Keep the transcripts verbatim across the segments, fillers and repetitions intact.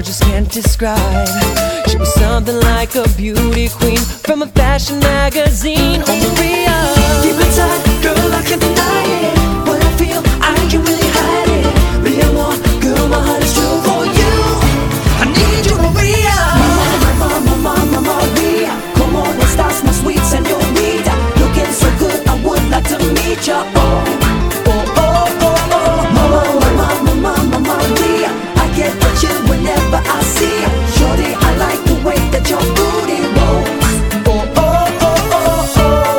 just can't describe. She was something like a beauty queen from a fashion magazine. Oh Maria, keep it tight, girl, I can't deny it. What I feel, I can't really hide it. Mi amor, girl, my heart is true for you. I need you, Maria. Mama, mama, mama, Maria, como estás, my sweet señorita? Looking so good, I would like to meet ya. Oh, oh, oh, oh, oh, mama, mama, mama, mama, Maria, I get the chill whenever I see ya. Shorty, I like the way that your booty rolls. Oh, oh, oh, oh, oh.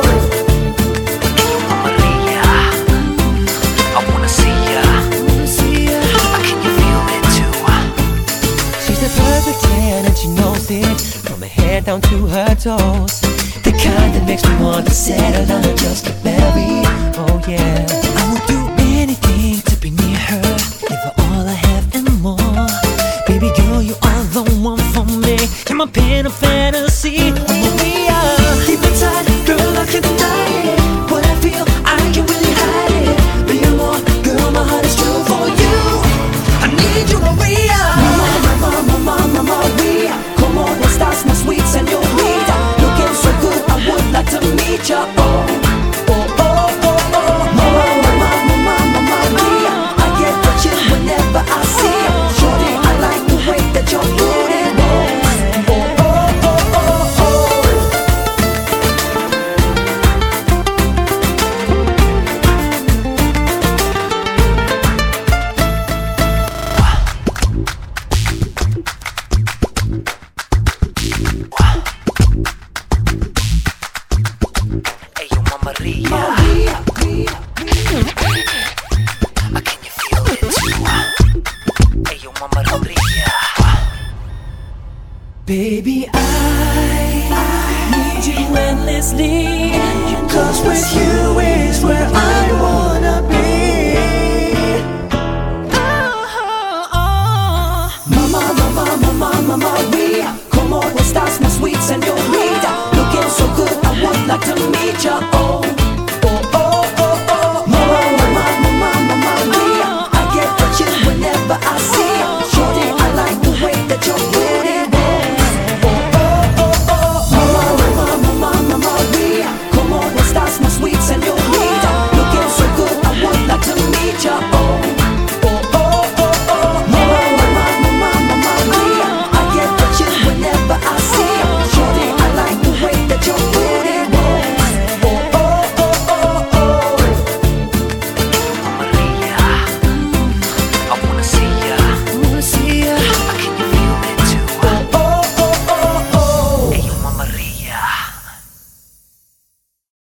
Maria, I wanna see ya. Uh, Can you feel it too? She's the perfect ten and she knows it, from her head down to her toes. The kind that makes me want to settle down and just get married. Oh yeah, I would do anything to be near her, give her all I have and more. Baby girl, you are the one for me. You're my pen of fantasy. Oh Maria, keep it tight, girl, I can't deny it. What I feel, I can't really hide it. Be more, girl, my heart is true for you. I need you, Maria. Mama, mama, mama, Maria, como estás, my sweet señorita? Looking so good, I would like to meet ya. Oh, oh, oh, oh, oh. Mama, mama, mama, mama, Maria, I get the chill whenever I see ya. Shorty, I like the way that your booty rolls. Oh, oh, oh, oh, oh. Hey, yo, Mama Maria, Maria, Maria, uh, can you feel it too? Hey, yo, Mama Maria. baby, I need you endlessly, 'cause with you is where I